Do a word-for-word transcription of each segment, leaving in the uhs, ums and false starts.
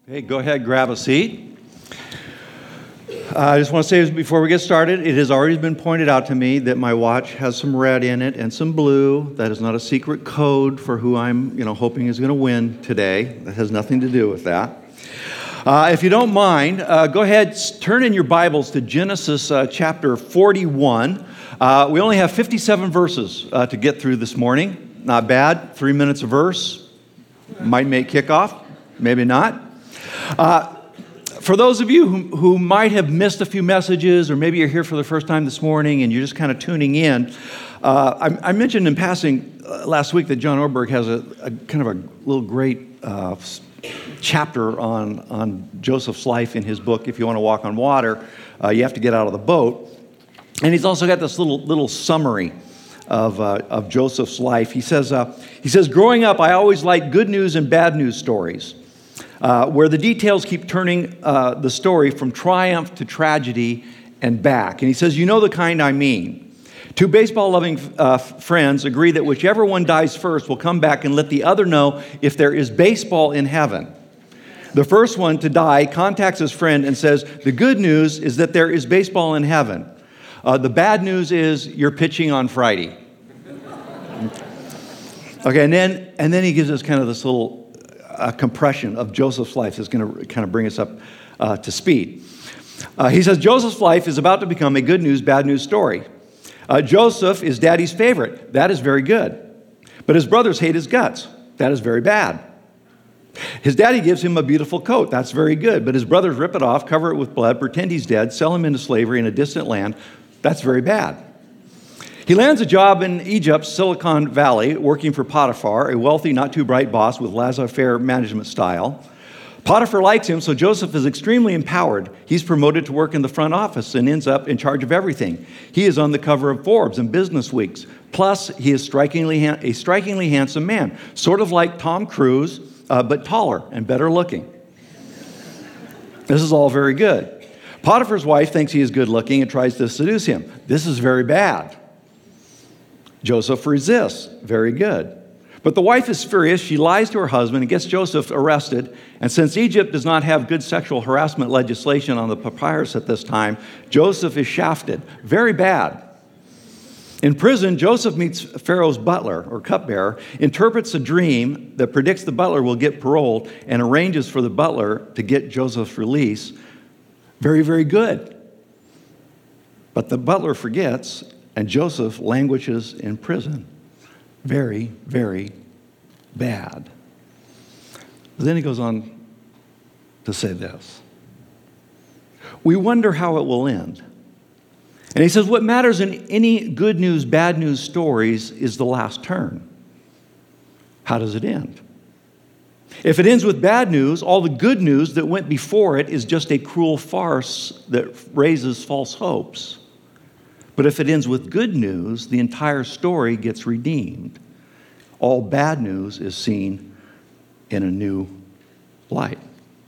Hey, go ahead, grab a seat. Uh, I just want to say before we get started, it has already been pointed out to me that my watch has some red in it and some blue. That is not a secret code for who I'm, you know, hoping is going to win today. That has nothing to do with that. Uh, if you don't mind, uh, go ahead, turn in your Bibles to Genesis uh, chapter forty-one. Uh, we only have fifty-seven verses uh, to get through this morning. Not bad. Three minutes a verse. Might make kickoff. Maybe not. Uh, for those of you who, who might have missed a few messages, or maybe you're here for the first time this morning and you're just kind of tuning in, uh, I, I mentioned in passing uh, last week that John Ortberg has a, a kind of a little great uh, chapter on, on Joseph's life in his book, If You Want to Walk on Water, uh, You Have to Get Out of the Boat. And he's also got this little little summary of, uh, of Joseph's life. He says, uh, he says, growing up, I always liked good news and bad news stories. Uh, where the details keep turning uh, the story from triumph to tragedy and back. And he says, you know the kind I mean. Two baseball-loving uh, friends agree that whichever one dies first will come back and let the other know if there is baseball in heaven. The first one to die contacts his friend and says, the good news is that there is baseball in heaven. Uh, the bad news is you're pitching on Friday. Okay, and then, and then he gives us kind of this little a compression of Joseph's life that's going to kind of bring us up uh, to speed. Uh, he says, Joseph's life is about to become a good news, bad news story. Uh, Joseph is daddy's favorite. That is very good. But his brothers hate his guts. That is very bad. His daddy gives him a beautiful coat. That's very good. But his brothers rip it off, cover it with blood, pretend he's dead, sell him into slavery in a distant land. That's very bad. He lands a job in Egypt's Silicon Valley working for Potiphar, a wealthy, not too bright boss with laissez-faire management style. Potiphar likes him, so Joseph is extremely empowered. He's promoted to work in the front office and ends up in charge of everything. He is on the cover of Forbes and Business Weeks. Plus, he is strikingly a strikingly handsome man, sort of like Tom Cruise, uh, but taller and better looking. This is all very good. Potiphar's wife thinks he is good looking and tries to seduce him. This is very bad. Joseph resists. Very good. But the wife is furious. She lies to her husband and gets Joseph arrested. And since Egypt does not have good sexual harassment legislation on the papyrus at this time, Joseph is shafted. Very bad. In prison, Joseph meets Pharaoh's butler, or cupbearer, interprets a dream that predicts the butler will get paroled, and arranges for the butler to get Joseph's release. Very, very good. But the butler forgets, and Joseph languishes in prison. Very, very bad. But then he goes on to say this. We wonder how it will end. And he says, what matters in any good news, bad news stories is the last turn. How does it end? If it ends with bad news, all the good news that went before it is just a cruel farce that raises false hopes. But if it ends with good news, the entire story gets redeemed. All bad news is seen in a new light.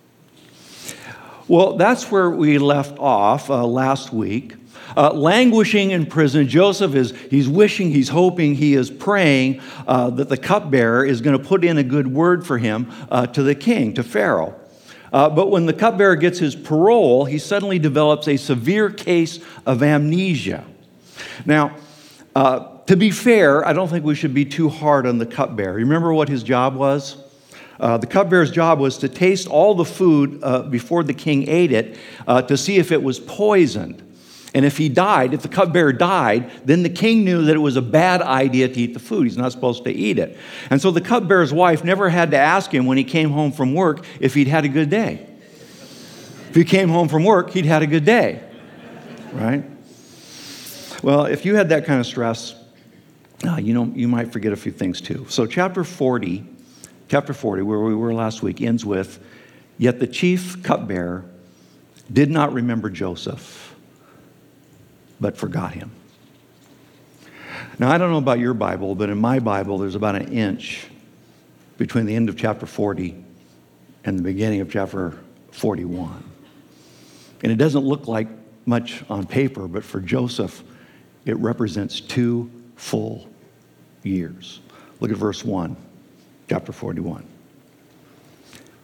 Well, that's where we left off uh, last week. Uh, languishing in prison, Joseph is, he's wishing, he's hoping, he is praying uh, that the cupbearer is going to put in a good word for him uh, to the king, to Pharaoh. Uh, but when the cupbearer gets his parole, he suddenly develops a severe case of amnesia. Now, uh, to be fair, I don't think we should be too hard on the cupbearer. Remember what his job was? Uh, the cupbearer's job was to taste all the food uh, before the king ate it uh, to see if it was poisoned. And if he died, if the cupbearer died, then the king knew that it was a bad idea to eat the food. He's not supposed to eat it. And so the cupbearer's wife never had to ask him when he came home from work if he'd had a good day. If he came home from work, he'd had a good day, right? Well, if you had that kind of stress, uh, you know, you might forget a few things too. So chapter forty, chapter forty, where we were last week, ends with, yet the chief cupbearer did not remember Joseph, but forgot him. Now, I don't know about your Bible, but in my Bible, there's about an inch between the end of chapter forty and the beginning of chapter forty-one. And it doesn't look like much on paper, but for Joseph, it represents two full years. Look at verse one, chapter forty-one.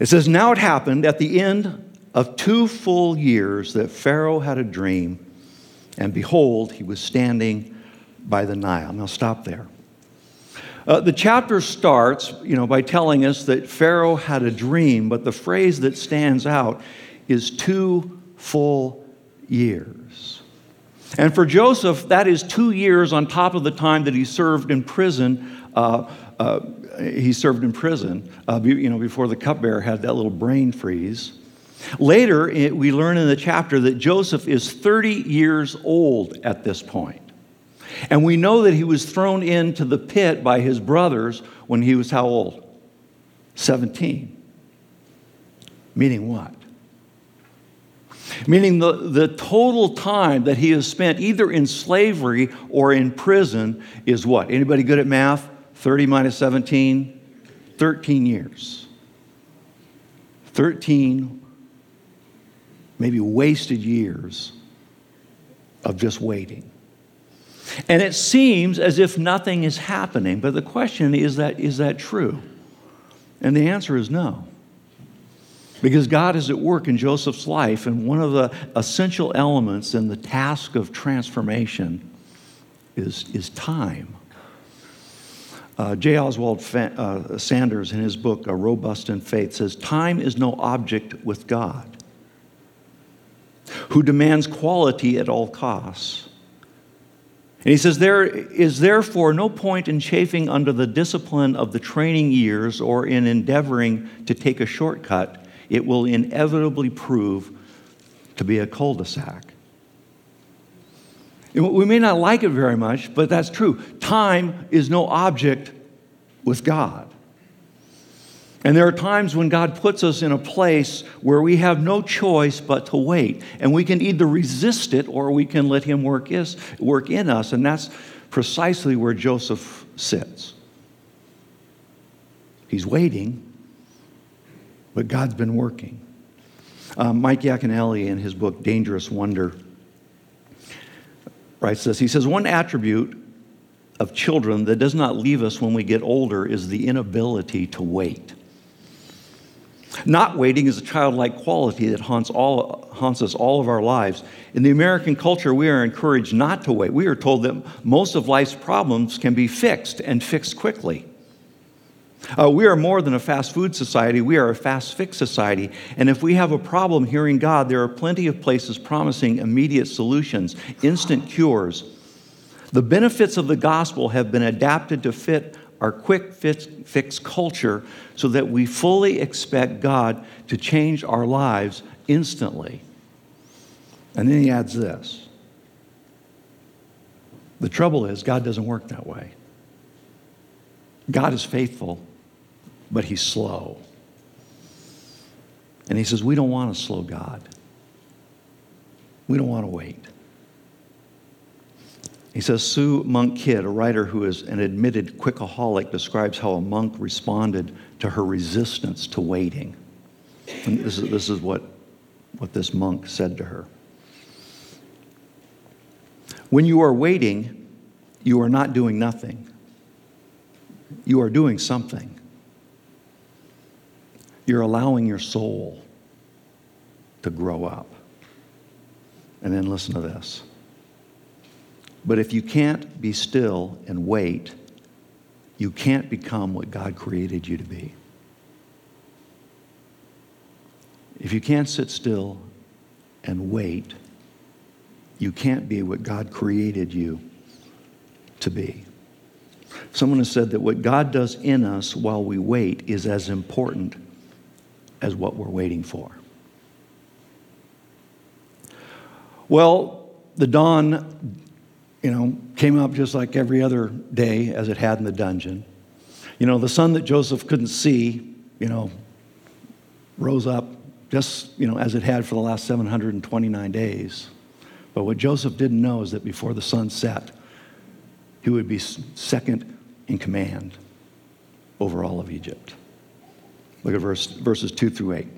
It says, now it happened at the end of two full years that Pharaoh had a dream, and behold, he was standing by the Nile. Now stop there. Uh, the chapter starts, you know, by telling us that Pharaoh had a dream, but the phrase that stands out is two full years. And for Joseph, that is two years on top of the time that he served in prison. Uh, uh, he served in prison, uh, you know, before the cupbearer had that little brain freeze. Later, it, we learn in the chapter that Joseph is thirty years old at this point. And we know that he was thrown into the pit by his brothers when he was how old? seventeen. Meaning what? Meaning the, the total time that he has spent either in slavery or in prison is what? Anybody good at math? thirty minus seventeen? thirteen years. thirteen, maybe wasted years of just waiting. And it seems as if nothing is happening. But the question is that, is that true? And the answer is no. Because God is at work in Joseph's life, and one of the essential elements in the task of transformation is, is time. Uh, J. Oswald Fa- uh, Sanders, in his book, A Robust in Faith, says, time is no object with God, who demands quality at all costs. And he says, there is therefore no point in chafing under the discipline of the training years or in endeavoring to take a shortcut. It will inevitably prove to be a cul-de-sac. We may not like it very much, but that's true. Time is no object with God. And there are times when God puts us in a place where we have no choice but to wait. And we can either resist it or we can let him work, is, work in us. And that's precisely where Joseph sits. He's waiting, but God's been working. Um, Mike Yaconelli, in his book, Dangerous Wonder, writes this. He says, one attribute of children that does not leave us when we get older is the inability to wait. Not waiting is a childlike quality that haunts, all, haunts us all of our lives. In the American culture, we are encouraged not to wait. We are told that most of life's problems can be fixed and fixed quickly. Uh, we are more than a fast food society. We are a fast fix society. And if we have a problem hearing God, there are plenty of places promising immediate solutions, instant cures. The benefits of the gospel have been adapted to fit our quick fix, fix culture so that we fully expect God to change our lives instantly. And then he adds this. The trouble is, God doesn't work that way. God is faithful, but he's slow. And he says, we don't want to slow God. We don't want to wait. He says, Sue Monk Kidd, a writer who is an admitted quickaholic, describes how a monk responded to her resistance to waiting. And this is, this is what, what this monk said to her. When you are waiting, you are not doing nothing. You are doing something. You're allowing your soul to grow up. And then listen to this. But if you can't be still and wait, you can't become what God created you to be. If you can't sit still and wait, you can't be what God created you to be. Someone has said that what God does in us while we wait is as important as what we're waiting for. Well, the dawn, you know, came up just like every other day as it had in the dungeon. You know, the sun that Joseph couldn't see, you know, rose up just, you know, as it had for the last seven hundred twenty-nine days. But what Joseph didn't know is that before the sun set, he would be second in command over all of Egypt. Look at verse, verses two through eight.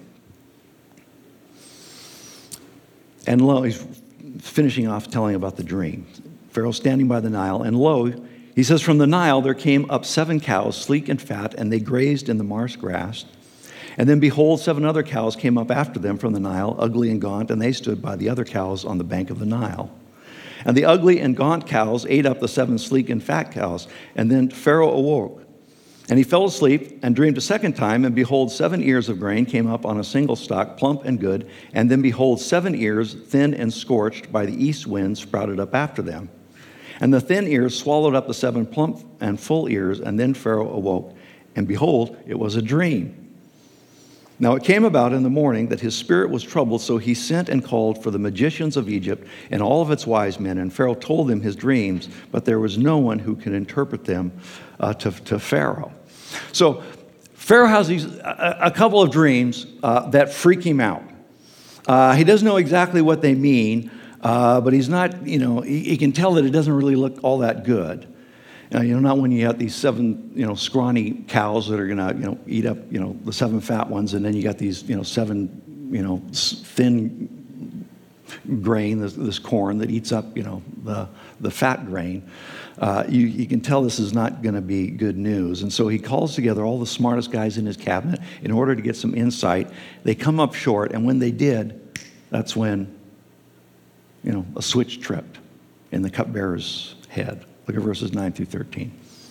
And lo, he's finishing off telling about the dream. Pharaoh standing by the Nile, and lo, he says, from the Nile there came up seven cows, sleek and fat, and they grazed in the marsh grass. And then behold, seven other cows came up after them from the Nile, ugly and gaunt, and they stood by the other cows on the bank of the Nile. And the ugly and gaunt cows ate up the seven sleek and fat cows. And then Pharaoh awoke. And he fell asleep and dreamed a second time, and behold, seven ears of grain came up on a single stalk, plump and good. And then behold, seven ears, thin and scorched by the east wind, sprouted up after them. And the thin ears swallowed up the seven plump and full ears, and then Pharaoh awoke. And behold, it was a dream. Now it came about in the morning that his spirit was troubled, so he sent and called for the magicians of Egypt and all of its wise men, and Pharaoh told them his dreams, but there was no one who could interpret them uh, to, to Pharaoh. So Pharaoh has these a, a couple of dreams uh, that freak him out. Uh, he doesn't know exactly what they mean, uh, but he's not, you know, he, he can tell that it doesn't really look all that good. Uh, you know, not when you have these seven, you know, scrawny cows that are going to, you know, eat up, you know, the seven fat ones, and then you got these, you know, seven, you know, thin grain, this, this corn that eats up, you know, the the fat grain. Uh, you, you can tell this is not going to be good news. And so he calls together all the smartest guys in his cabinet in order to get some insight. They come up short, and when they did, that's when, you know, a switch tripped in the cupbearer's head. Look at verses nine through thirteen.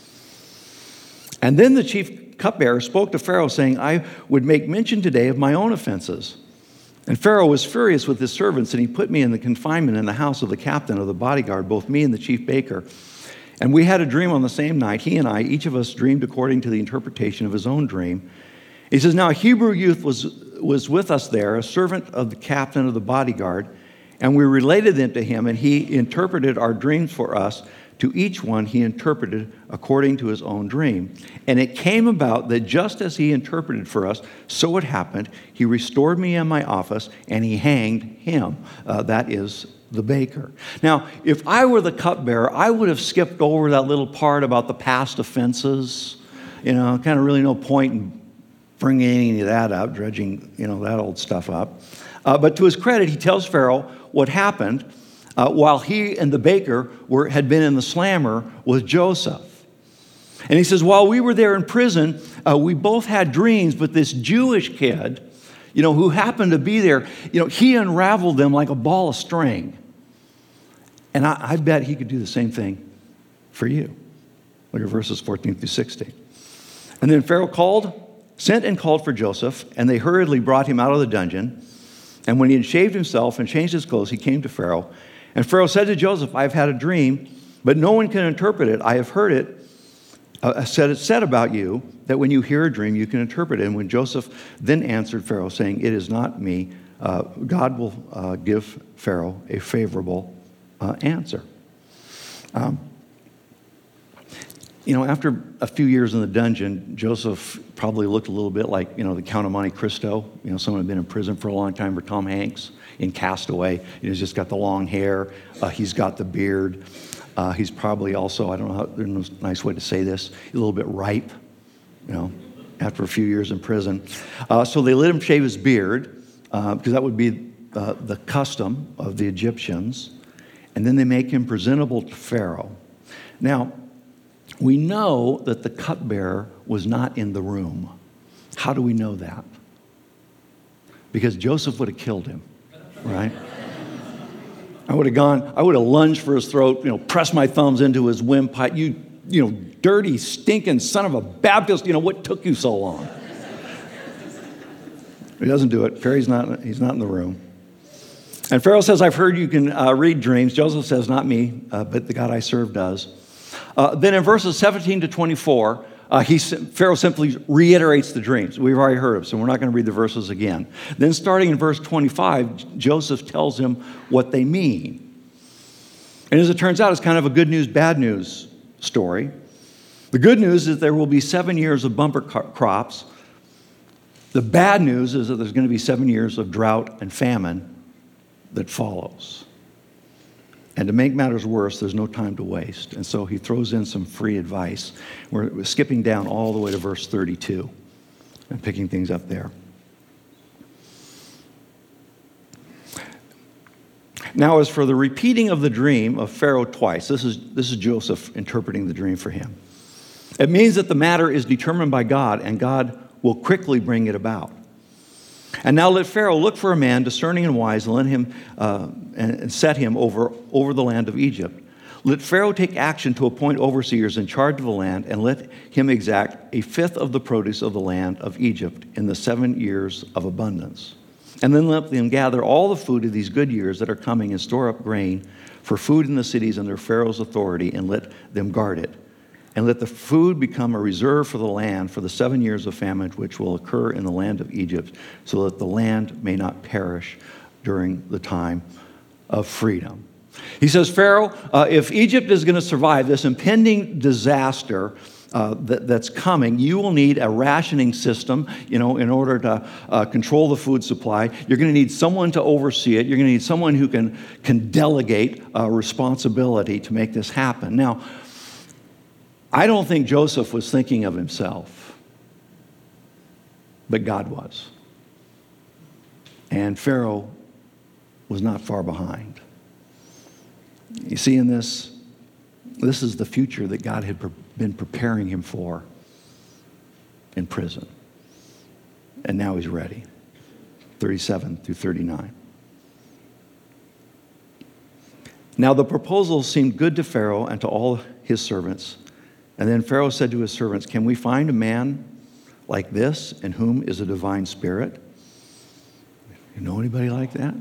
And then the chief cupbearer spoke to Pharaoh, saying, I would make mention today of my own offenses. And Pharaoh was furious with his servants, and he put me in the confinement in the house of the captain of the bodyguard, both me and the chief baker. And we had a dream on the same night. He and I, each of us dreamed according to the interpretation of his own dream. He says, now a Hebrew youth was, was with us there, a servant of the captain of the bodyguard, and we related them to him, and he interpreted our dreams for us. To each one he interpreted according to his own dream. And it came about that just as he interpreted for us, so it happened. He restored me in my office, and he hanged him. Uh, that is the baker. Now, if I were the cupbearer, I would have skipped over that little part about the past offenses. You know, kind of really no point in bringing any of that up, dredging, you know, that old stuff up. Uh, but to his credit, he tells Pharaoh what happened. Uh, while he and the baker were, had been in the slammer with Joseph. And he says, while we were there in prison, uh, we both had dreams, but this Jewish kid, you know, who happened to be there, you know, he unraveled them like a ball of string. And I, I bet he could do the same thing for you. Look at verses fourteen through sixteen. And then Pharaoh called, sent and called for Joseph, and they hurriedly brought him out of the dungeon. And when he had shaved himself and changed his clothes, he came to Pharaoh. And Pharaoh said to Joseph, I have had a dream, but no one can interpret it. I have heard it uh, said, it said about you that when you hear a dream, you can interpret it. And when Joseph then answered Pharaoh, saying, it is not me, uh, God will uh, give Pharaoh a favorable uh, answer. Um, you know, after a few years in the dungeon, Joseph probably looked a little bit like, you know, the Count of Monte Cristo, you know, someone who had been in prison for a long time, or Tom Hanks in Castaway. You know, he's just got the long hair. Uh, he's got the beard. Uh, he's probably also, I don't know how, there's a nice way to say this, a little bit ripe, you know, after a few years in prison. Uh, so they let him shave his beard, uh, because that would be uh, the custom of the Egyptians. And then they make him presentable to Pharaoh. Now, we know that the cupbearer was not in the room. How do we know that? Because Joseph would have killed him, right? I would have gone, I would have lunged for his throat, you know, pressed my thumbs into his windpipe. You, you know, dirty, stinking son of a Baptist, you know, what took you so long? He doesn't do it. Pharaoh's not, he's not in the room. And Pharaoh says, I've heard you can uh, read dreams. Joseph says, not me, uh, but the God I serve does. Uh, then in verses seventeen to twenty-four, uh, he, Pharaoh simply reiterates the dreams. We've already heard of, so we're not going to read the verses again. Then starting in verse twenty-five, Joseph tells him what they mean. And as it turns out, it's kind of a good news, bad news story. The good news is there will be seven years of bumper crops. The bad news is that there's going to be seven years of drought and famine that follows. And to make matters worse, there's no time to waste. And so he throws in some free advice. We're skipping down all the way to verse thirty-two and picking things up there. Now, as for the repeating of the dream of Pharaoh twice, this is, this is Joseph interpreting the dream for him. It means that the matter is determined by God, and God will quickly bring it about. And now let Pharaoh look for a man discerning and wise, and let him uh, and, and set him over, over the land of Egypt. Let Pharaoh take action to appoint overseers in charge of the land, and let him exact a fifth of the produce of the land of Egypt in the seven years of abundance. And then let them gather all the food of these good years that are coming and store up grain for food in the cities under Pharaoh's authority, and let them guard it. And let the food become a reserve for the land for the seven years of famine which will occur in the land of Egypt, so that the land may not perish during the time of freedom. He says, Pharaoh, uh, if Egypt is going to survive this impending disaster uh, that, that's coming, you will need a rationing system, you know, in order to uh, control the food supply. You're going to need someone to oversee it. You're going to need someone who can, can delegate uh, responsibility to make this happen. Now, I don't think Joseph was thinking of himself, but God was. And Pharaoh was not far behind. You see, in this, this is the future that God had pre- been preparing him for in prison. And now he's ready. thirty-seven through thirty-nine. Now the proposal seemed good to Pharaoh and to all his servants. And then Pharaoh said to his servants, can we find a man like this in whom is a divine spirit? You know anybody like that?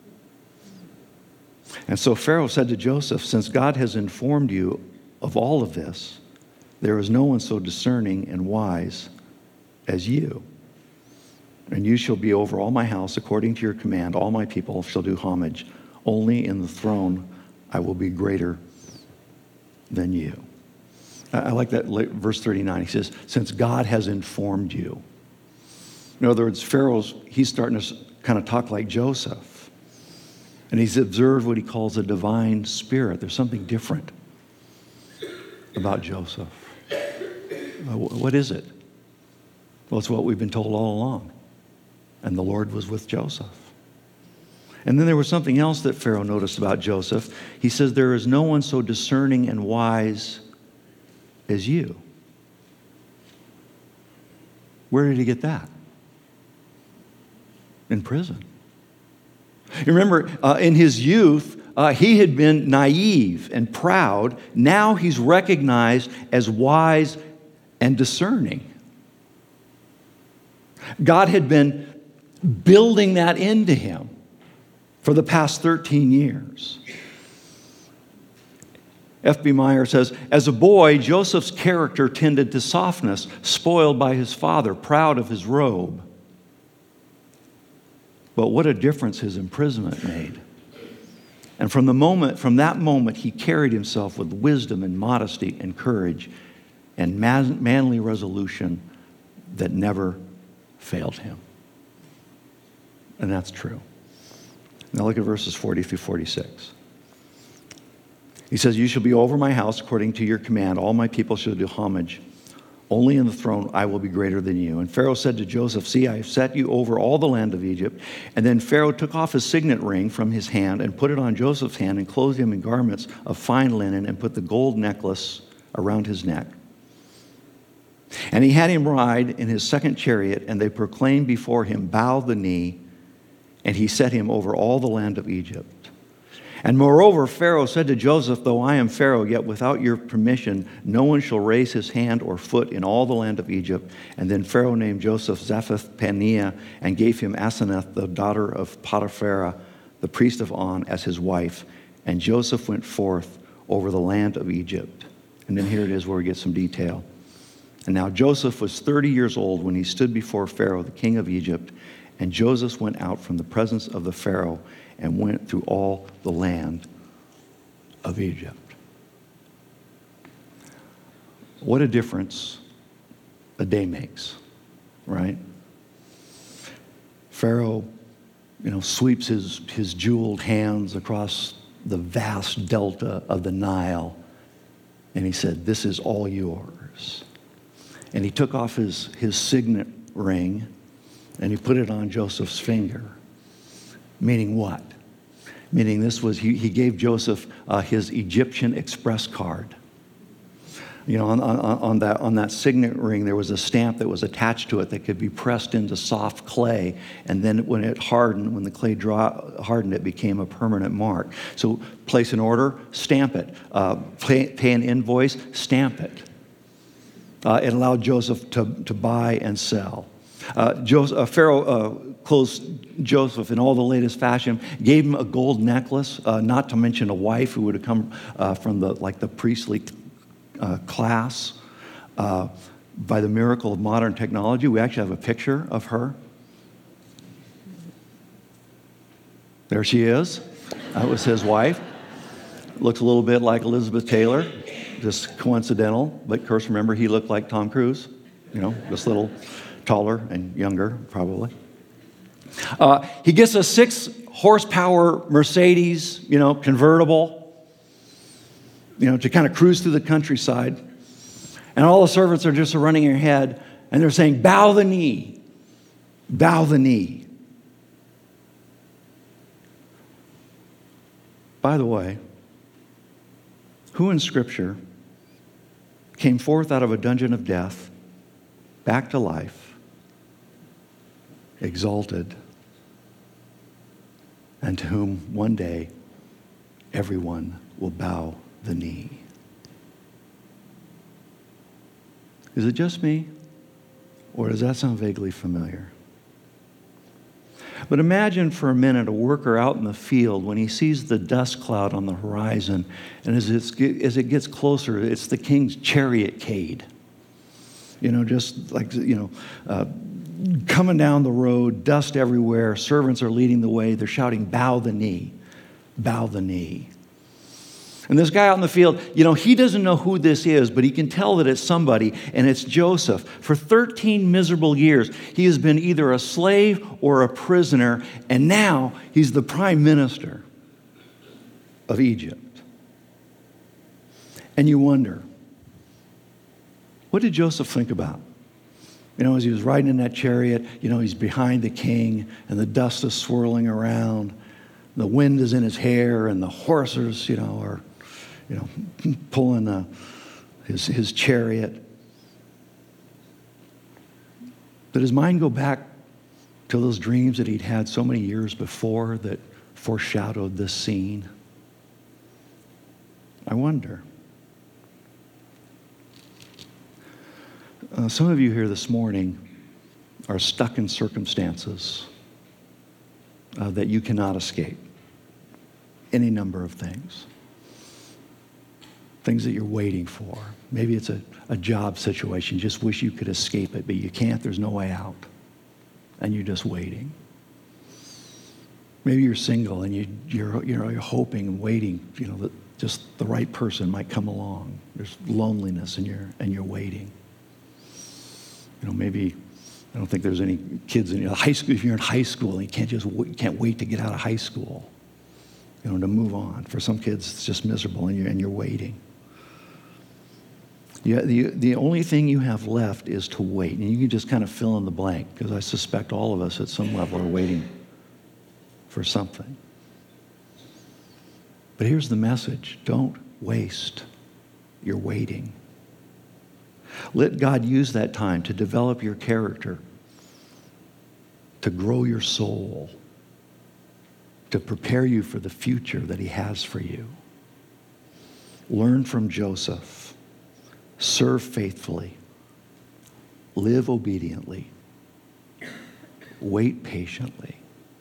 And so Pharaoh said to Joseph, since God has informed you of all of this, there is no one so discerning and wise as you. And you shall be over all my house according to your command. All my people shall do homage. Only in the throne I will be greater than you. I like that verse thirty-nine. He says, since God has informed you. In other words, Pharaoh's, he's starting to kind of talk like Joseph. And he's observed what he calls a divine spirit. There's something different about Joseph. What is it? Well, it's what we've been told all along. And the Lord was with Joseph. And then there was something else that Pharaoh noticed about Joseph. He says, there is no one so discerning and wise as you. Where did he get that? In prison. You remember, uh, in his youth, uh, he had been naive and proud. Now he's recognized as wise and discerning. God had been building that into him for the past thirteen years. F B Meyer says, as a boy, Joseph's character tended to softness, spoiled by his father, proud of his robe. But what a difference his imprisonment made. And from the moment, from that moment, he carried himself with wisdom and modesty and courage and man, manly resolution that never failed him. And that's true. Now look at verses forty through forty-six. He says, you shall be over my house according to your command. All my people shall do homage. Only in the throne I will be greater than you. And Pharaoh said to Joseph, see, I have set you over all the land of Egypt. And then Pharaoh took off his signet ring from his hand and put it on Joseph's hand and clothed him in garments of fine linen and put the gold necklace around his neck. And he had him ride in his second chariot, and they proclaimed before him, bow the knee, and he set him over all the land of Egypt. And moreover, Pharaoh said to Joseph, though I am Pharaoh, yet without your permission, no one shall raise his hand or foot in all the land of Egypt. And then Pharaoh named Joseph Zaphnath-Paneah and gave him Asenath, the daughter of Potiphar, the priest of On, as his wife. And Joseph went forth over the land of Egypt. And then here it is where we get some detail. And now Joseph was thirty years old when he stood before Pharaoh, the king of Egypt. And Joseph went out from the presence of the Pharaoh and went through all the land of Egypt. What a difference a day makes, right? Pharaoh, you know, sweeps his, his jeweled hands across the vast delta of the Nile, and he said, this is all yours. And he took off his, his signet ring, and he put it on Joseph's finger. Meaning what? Meaning this was, he, he gave Joseph uh, his Egyptian express card. You know, on, on, on, that, on that signet ring, there was a stamp that was attached to it that could be pressed into soft clay. And then when it hardened, when the clay dry, hardened, it became a permanent mark. So place an order, stamp it. Uh, pay, pay an invoice, stamp it. Uh, it allowed Joseph to, to buy and sell. Uh, Joseph, uh, Pharaoh uh, clothed Joseph in all the latest fashion, gave him a gold necklace, uh, not to mention a wife who would have come uh, from the like the priestly Uh, class. Uh, by the miracle of modern technology, we actually have a picture of her. There she is. That was his wife. Looks a little bit like Elizabeth Taylor, just coincidental. But of course, remember, he looked like Tom Cruise, you know, just a little taller and younger, probably. Uh, he gets a six horsepower Mercedes, you know, convertible, you know, to kind of cruise through the countryside. And all the servants are just running ahead, and they're saying, bow the knee, bow the knee. By the way, who in Scripture came forth out of a dungeon of death, back to life, exalted, and to whom one day everyone will bow the knee? Is it just me? Or does that sound vaguely familiar? But imagine for a minute a worker out in the field when he sees the dust cloud on the horizon, and as, it's, as it gets closer, it's the king's chariotcade. You know, just like, you know, uh, coming down the road, dust everywhere, servants are leading the way, they're shouting, bow the knee, bow the knee. And this guy out in the field, you know, he doesn't know who this is, but he can tell that it's somebody, and it's Joseph. For thirteen miserable years, he has been either a slave or a prisoner, and now he's the prime minister of Egypt. And you wonder, what did Joseph think about? You know, as he was riding in that chariot, you know, he's behind the king, and the dust is swirling around. The wind is in his hair, and the horses, you know, are you know, pulling uh, his, his chariot. Did his mind go back to those dreams that he'd had so many years before that foreshadowed this scene? I wonder. Uh, some of you here this morning are stuck in circumstances uh, that you cannot escape. Any number of things. Things that you're waiting for. Maybe it's a, a job situation. You just wish you could escape it, but you can't. There's no way out. And you're just waiting. Maybe you're single and you, you're, you know, you're hoping and waiting, you know, that just the right person might come along. There's loneliness and you're, and you're waiting. You know, maybe, I don't think there's any kids in you know, high school. If you're in high school and you can't just you can't wait to get out of high school, you know, to move on. For some kids, it's just miserable and you're, and you're waiting. Yeah, the, the only thing you have left is to wait. And you can just kind of fill in the blank, because I suspect all of us at some level are waiting for something. But here's the message. Don't waste your waiting. Let God use that time to develop your character, to grow your soul, to prepare you for the future that he has for you. Learn from Joseph. Serve faithfully. Live obediently. Wait patiently.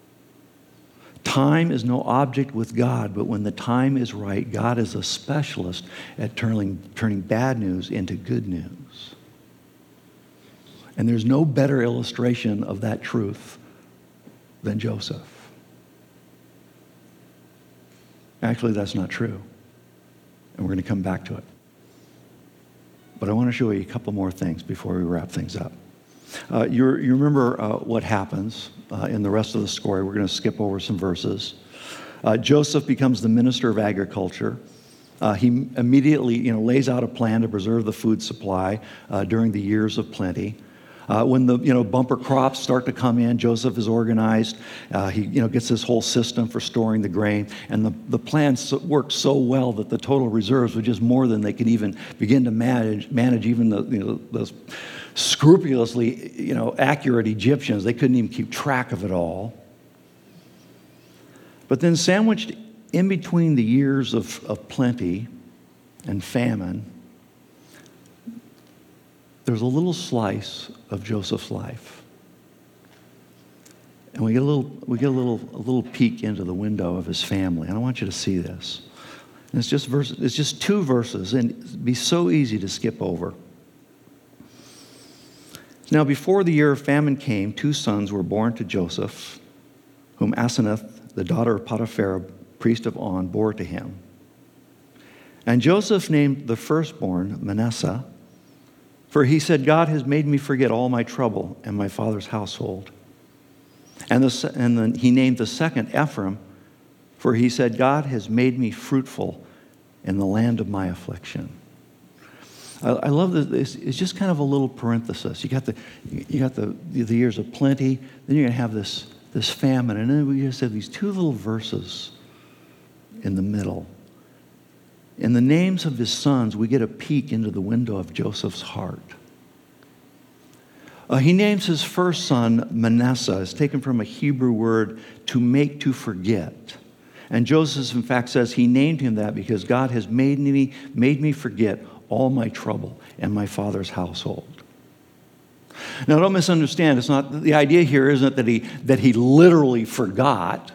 Time is no object with God, but when the time is right, God is a specialist at turning, turning bad news into good news. And there's no better illustration of that truth than Joseph. Actually, that's not true. And we're going to come back to it. But I want to show you a couple more things before we wrap things up. Uh, you you remember uh, what happens uh, in the rest of the story. We're going to skip over some verses. Uh, Joseph becomes the minister of agriculture. Uh, he immediately you know, lays out a plan to preserve the food supply uh, during the years of plenty. Uh, when the you know bumper crops start to come in, Joseph is organized. Uh, he you know gets this whole system for storing the grain, and the, the plan so, worked so well that the total reserves were just more than they could even begin to manage. Manage even the you know those scrupulously you know accurate Egyptians. They couldn't even keep track of it all. But then sandwiched in between the years of, of plenty and famine, there's a little slice of Joseph's life. And we get a little we get a little a little peek into the window of his family. And I want you to see this. And it's just verse, it's just two verses, and it'd be so easy to skip over. Now, before the year of famine came, two sons were born to Joseph, whom Asenath, the daughter of Potiphar, priest of On, bore to him. And Joseph named the firstborn Manasseh, for he said, God has made me forget all my trouble and my father's household. And, the, and then he named the second Ephraim, for he said, God has made me fruitful in the land of my affliction. I, I love this. It's just kind of a little parenthesis. You got the you got the, the years of plenty, then you're going to have this this famine. And then we just have these two little verses in the middle. In the names of his sons, we get a peek into the window of Joseph's heart. Uh, he names his first son Manasseh. It's taken from a Hebrew word, to make to forget. And Joseph, in fact, says he named him that because God has made me, made me forget all my trouble and my father's household. Now, don't misunderstand. It's not the idea here isn't that he that he literally forgot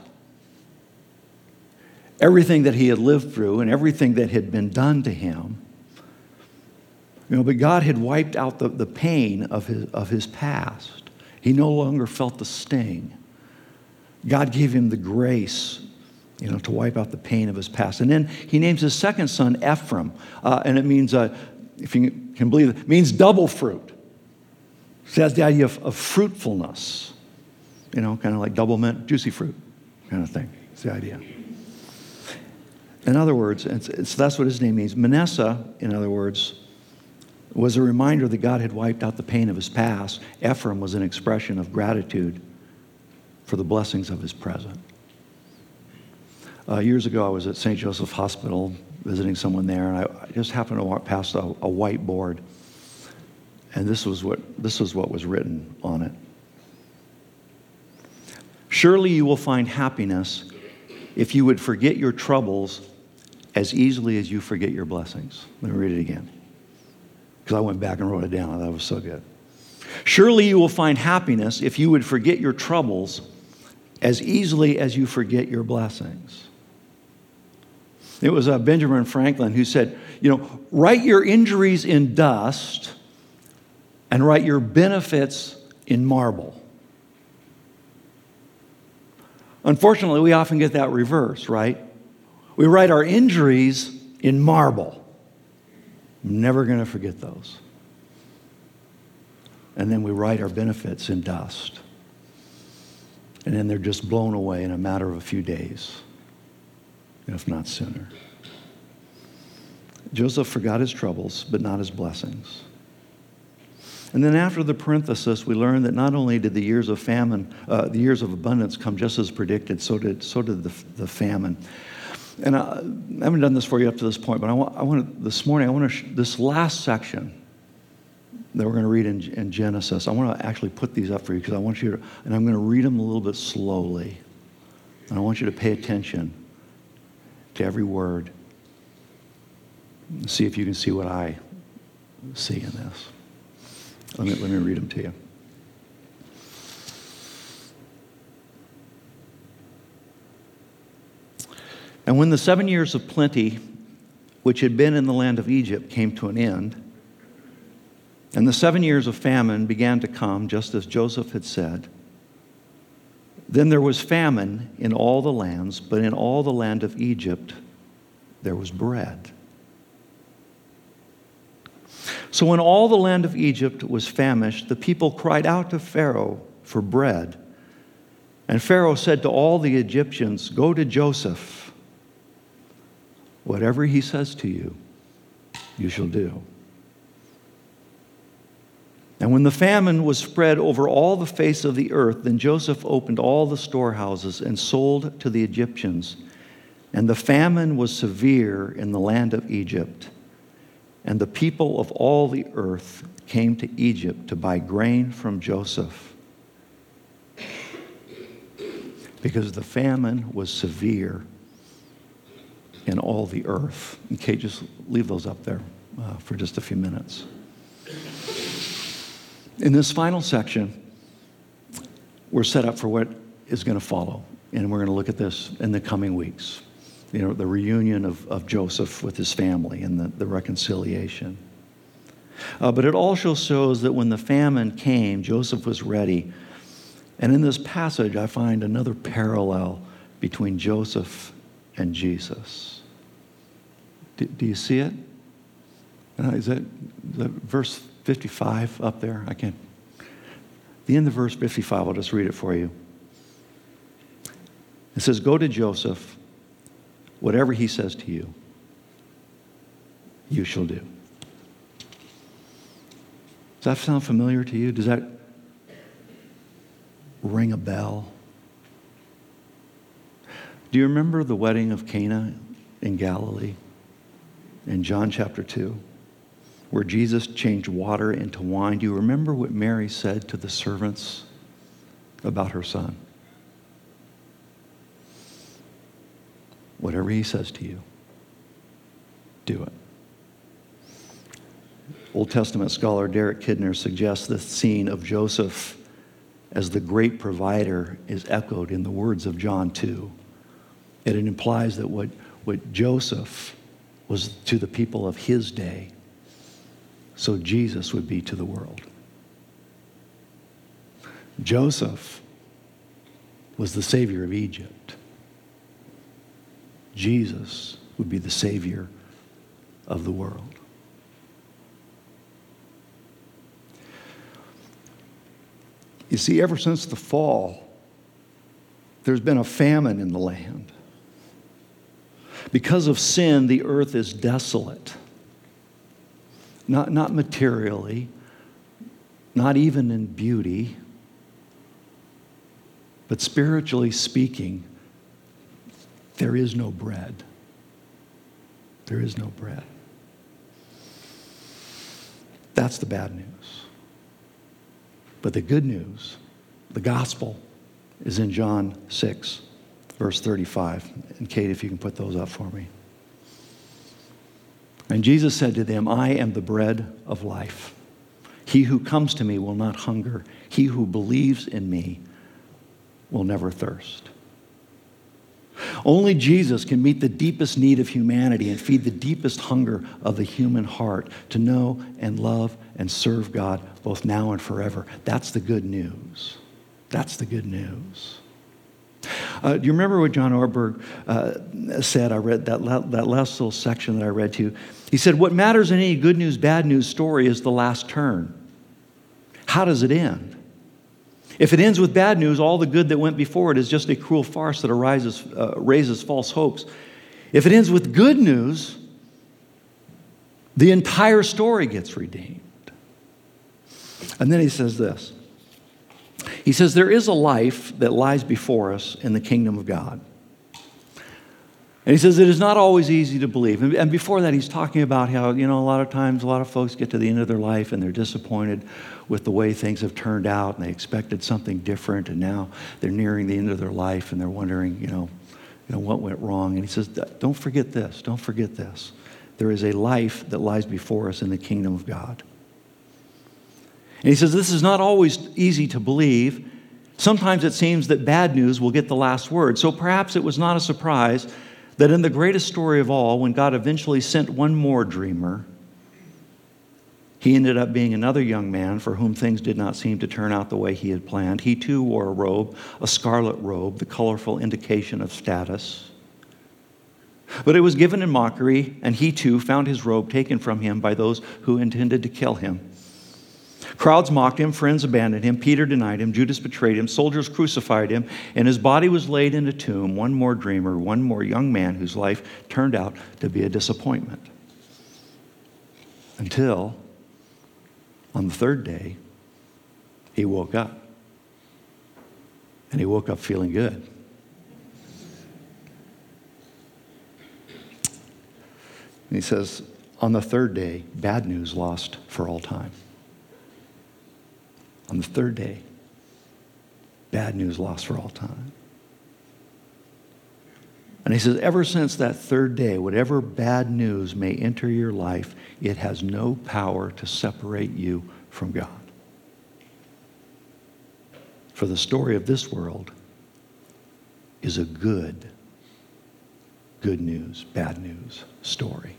everything that he had lived through and everything that had been done to him. You know, but God had wiped out the, the pain of his of his past. He no longer felt the sting. God gave him the grace, you know, to wipe out the pain of his past. And then he names his second son Ephraim, uh, and it means, uh, if you can believe it, it means double fruit. So that's the idea of, of fruitfulness, you know, kind of like double mint, juicy fruit kind of thing. It's the idea. In other words, it's, it's, that's what his name means. Manasseh, in other words, was a reminder that God had wiped out the pain of his past. Ephraim was an expression of gratitude for the blessings of his present. Uh, years ago, I was at Saint Joseph Hospital visiting someone there, and I, I just happened to walk past a, a whiteboard. And this was what this was what was written on it. Surely you will find happiness if you would forget your troubles as easily as you forget your blessings. Let me read it again, because I went back and wrote it down. That was so good. Surely you will find happiness if you would forget your troubles as easily as you forget your blessings. It was uh, Benjamin Franklin who said, you know, write your injuries in dust and write your benefits in marble. Unfortunately, we often get that reverse, right? We write our injuries in marble. I'm never going to forget those. And then we write our benefits in dust. And then they're just blown away in a matter of a few days, if not sooner. Joseph forgot his troubles, but not his blessings. And then after the parenthesis, we learn that not only did the years of famine, uh, the years of abundance come just as predicted, so did so did the, the famine. And I, I haven't done this for you up to this point, but I want, I want this morning, I want to, sh- this last section that we're going to read in, in Genesis, I want to actually put these up for you because I want you to, and I'm going to read them a little bit slowly. And I want you to pay attention to every word. See if you can see what I see in this. Let me, let me read them to you. And when the seven years of plenty, which had been in the land of Egypt, came to an end, and the seven years of famine began to come, just as Joseph had said, then there was famine in all the lands, but in all the land of Egypt there was bread. So when all the land of Egypt was famished, the people cried out to Pharaoh for bread. And Pharaoh said to all the Egyptians, go to Joseph. Whatever he says to you, you shall do. And when the famine was spread over all the face of the earth, then Joseph opened all the storehouses and sold to the Egyptians. And the famine was severe in the land of Egypt. And the people of all the earth came to Egypt to buy grain from Joseph, because the famine was severe in all the earth. Okay, just leave those up there uh, for just a few minutes. In this final section, we're set up for what is going to follow, and we're going to look at this in the coming weeks. You know, the reunion of, of Joseph with his family and the, the reconciliation. Uh, but it also shows that when the famine came, Joseph was ready. And in this passage, I find another parallel between Joseph and Jesus. Do, do you see it? Uh, is that, is that verse fifty-five up there? I can't. The end of verse fifty-five, I'll just read it for you. It says, "Go to Joseph. Whatever he says to you, you shall do." Does that sound familiar to you? Does that ring a bell? Do you remember the wedding of Cana in Galilee in John chapter two, where Jesus changed water into wine? Do you remember what Mary said to the servants about her son? Whatever he says to you, do it. Old Testament scholar Derek Kidner suggests the scene of Joseph as the great provider is echoed in the words of John two. And it implies that what, what Joseph was to the people of his day, so Jesus would be to the world. Joseph was the savior of Egypt. Jesus would be the savior of the world. You see, ever since the fall, there's been a famine in the land. Because of sin, the earth is desolate. Not, not materially, not even in beauty, but spiritually speaking, there is no bread. There is no bread. That's the bad news. But the good news, the gospel, is in John six, verse thirty-five. And Kate, if you can put those up for me. And Jesus said to them, "I am the bread of life. He who comes to me will not hunger. He who believes in me will never thirst." Only Jesus can meet the deepest need of humanity and feed the deepest hunger of the human heart to know and love and serve God both now and forever. That's the good news. That's the good news. Uh, do you remember what John Ortberg uh, said? I read that, la- that last little section that I read to you. He said, "What matters in any good news, bad news story is the last turn. How does it end? If it ends with bad news, all the good that went before it is just a cruel farce that arises, uh, raises false hopes. If it ends with good news, the entire story gets redeemed." And then he says this. He says, "There is a life that lies before us in the kingdom of God." And he says, it is not always easy to believe. And, and before that, he's talking about how, you know, a lot of times, a lot of folks get to the end of their life and they're disappointed with the way things have turned out, and they expected something different, and now they're nearing the end of their life and they're wondering, you know, you know, what went wrong. And he says, don't forget this, don't forget this. There is a life that lies before us in the kingdom of God. And he says, this is not always easy to believe. Sometimes it seems that bad news will get the last word. So perhaps it was not a surprise that in the greatest story of all, when God eventually sent one more dreamer, he ended up being another young man for whom things did not seem to turn out the way he had planned. He too wore a robe, a scarlet robe, the colorful indication of status. But it was given in mockery, and he too found his robe taken from him by those who intended to kill him. Crowds mocked him, friends abandoned him, Peter denied him, Judas betrayed him, soldiers crucified him, and his body was laid in a tomb. One more dreamer, one more young man whose life turned out to be a disappointment. Until, on the third day, he woke up. And he woke up feeling good. And he says, on the third day, bad news lost for all time. On the third day, bad news lost for all time. And he says, ever since that third day, whatever bad news may enter your life, it has no power to separate you from God. For the story of this world is a good, good news, bad news story.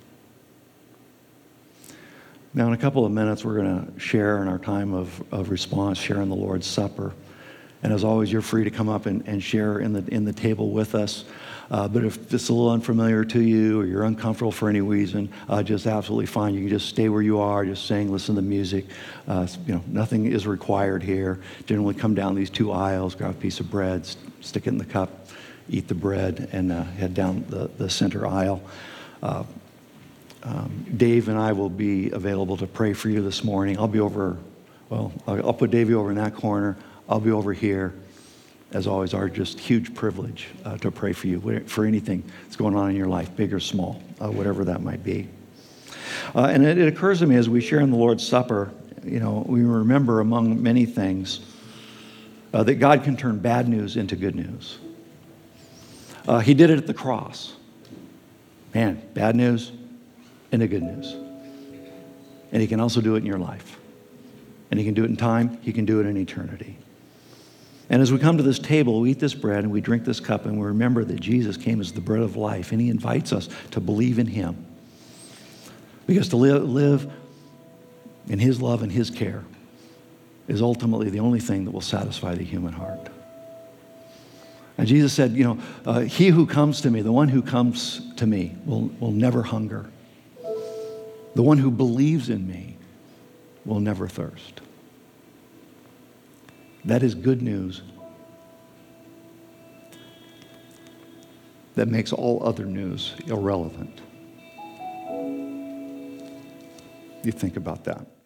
Now, in a couple of minutes, we're going to share in our time of, of response, share in the Lord's Supper. And as always, you're free to come up and, and share in the, in the table with us. Uh, but if it's a little unfamiliar to you or you're uncomfortable for any reason, uh, just absolutely fine. You can just stay where you are, just sing, listen to music. Uh, you know, nothing is required here. Generally come down these two aisles, grab a piece of bread, stick it in the cup, eat the bread, and uh, head down the, the center aisle. Uh, um, Dave and I will be available to pray for you this morning. I'll be over, well, I'll, I'll put Davey over in that corner. I'll be over here. As always, our just huge privilege uh, to pray for you, for anything that's going on in your life, big or small, uh, whatever that might be. Uh, and it, it occurs to me as we share in the Lord's Supper, you know, we remember among many things uh, that God can turn bad news into good news. Uh, he did it at the cross. Man, bad news into good news. And he can also do it in your life. And he can do it in time. He can do it in eternity. And as we come to this table, we eat this bread and we drink this cup and we remember that Jesus came as the bread of life and he invites us to believe in him. Because to live, live in his love and his care is ultimately the only thing that will satisfy the human heart. And Jesus said, you know, uh, he who comes to me, the one who comes to me will, will never hunger. The one who believes in me will never thirst. That is good news that makes all other news irrelevant. You think about that.